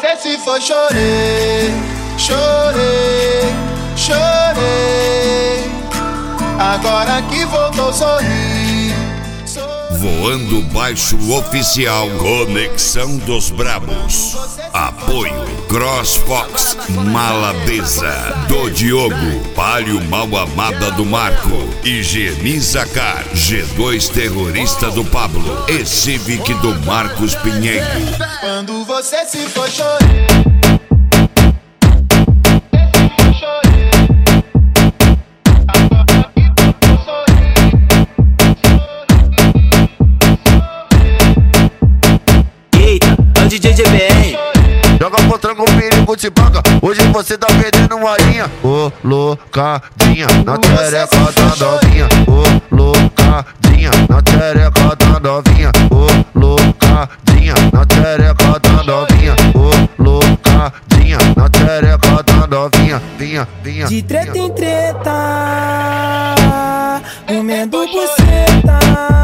você se for, chorei, chorei, chorei. Agora que voltou, sorri. Voando Baixo Oficial, Conexão dos Brabos. Apoio CrossFox, Malabeza, do Diogo, Palio Mal Amada do Marco, Higienizacar, G2 Terrorista do Pablo e Civic do Marcos Pinheiro. Quando você se for, chorei. DJ GBR joga pro tranco, perigo te paga. Hoje você tá perdendo uma linha. Ô, loucadinha, na tereca da novinha. Ô, loucadinha, na tereca da novinha. Ô, loucadinha, na tereca da novinha. Ô, loucadinha, na tereca da novinha. Vinha, vinha. De treta em treta, comendo buceta.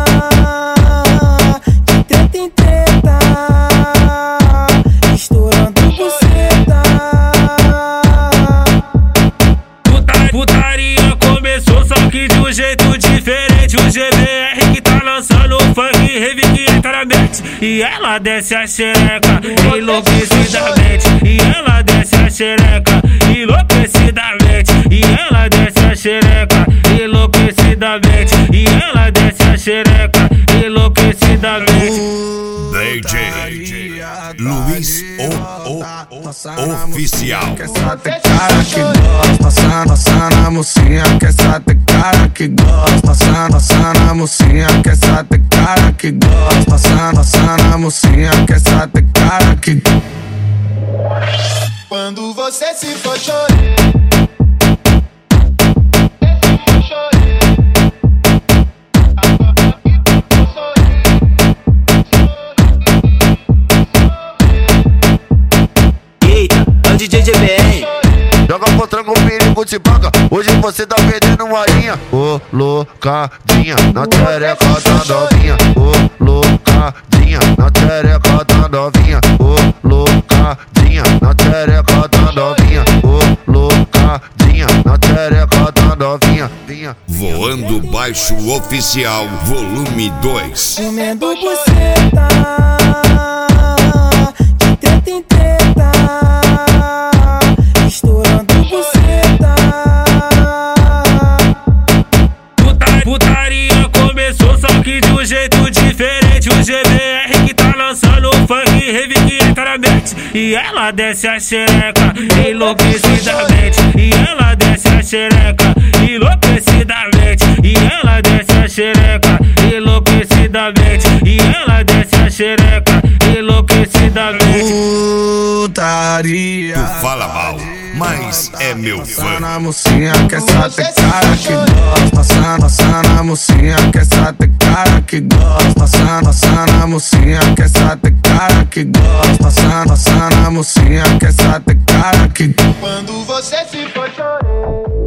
De treta em treta, estourando buceta. Putaria começou, só que de um jeito diferente. O GBR que tá lançando funk, rave que entra na mente. E ela desce a xereca enlouquecidamente. E ela desce a xereca enlouquecidamente. E ela desce a xereca enlouquecidamente. E ela desce a xereca enlouquecidamente. DJ Luiz Oficial. Quer só ter cara que gosta, passando a mocinha. Quer só ter cara que gosta, passando a mocinha. Quer só ter cara que gosta, passando a mocinha. Quer só ter cara que. Quando você se for, chorei. DJ GBR joga pro tranco, perigo te paga. Hoje você tá perdendo uma linha. Ô, loucadinha, na tereca da novinha. Ô, loucadinha, na tereca da novinha. Ô, loucadinha, na tereca da novinha. Ô, loucadinha, na tereca da novinha. Vinha. Voando Baixo Oficial, volume 2. Comendo buceta, de treta em treta, estourando buceta. Putaria começou, só que de um jeito diferente. O GBR que tá lançando funk, rave que entra na mente. E ela desce a xereca enlouquecidamente. E ela desce a xereca enlouquecidamente. E ela desce a xereca enlouquecidamente. E ela desce a xereca enlouquecidamente. Putaria. Tu fala mal, mas é meu fã. Na mocinha, quer só ter cara que gosta, passando a mocinha. Quer só ter cara que gosta, passando a mocinha. Quer só ter cara que gosta, passando a mocinha. Quer só ter cara que. Quando você se for, chorei.